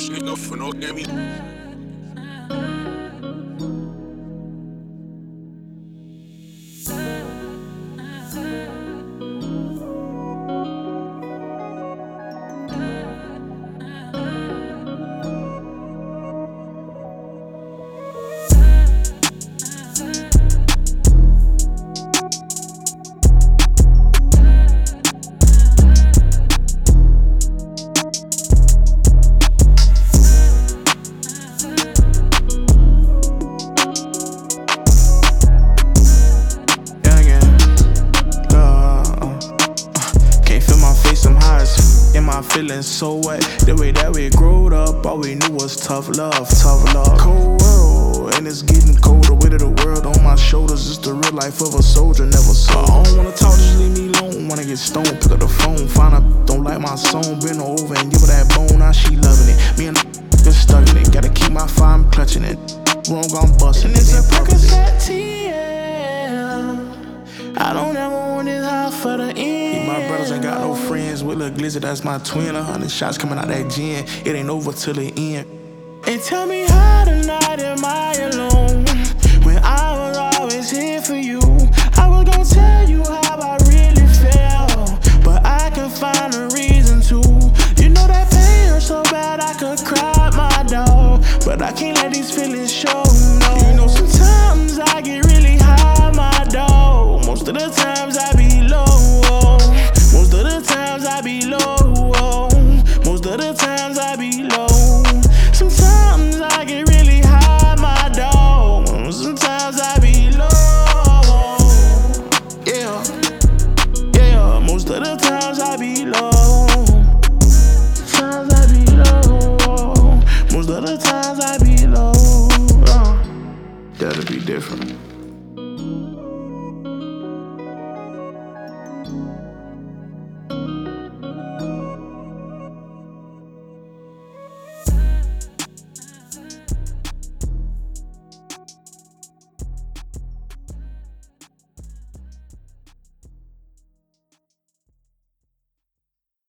shit no for no get me. Feeling so wet, the way that we growed up, all we knew was tough love. Cold world, and it's getting colder. Weight of the world on my shoulders, it's the real life of a soldier, never sold. I don't wanna talk, just leave me alone. Wanna get stoned, pick up the phone, find out don't like my song, bend over and give her that bone. Now she loving it, me and been stuck in it. Gotta keep my fire, I'm clutching it. Wrong, I'm busting it. It's a Percocet TL. I don't ever want it hot for the end. My brothers ain't got no friends with Lil Glizzy, that's my twin. 100 shots coming out that gin, it ain't over till the end. And tell me how tonight am I alone, when I was always here for you. I was gonna tell you how I really felt, but I can find a reason to. You know that pain hurt so bad I could cry my dog, but I can't let these feelings show, no. You know sometimes I get really high, my dog. Most of the times I be low. Most of the times I be low. Most of the times I be low. Sometimes I get really high, my dog. Sometimes I be low. Yeah, yeah. Most of the times I be low. Sometimes I be low. Most of the times I be low. That'll be different.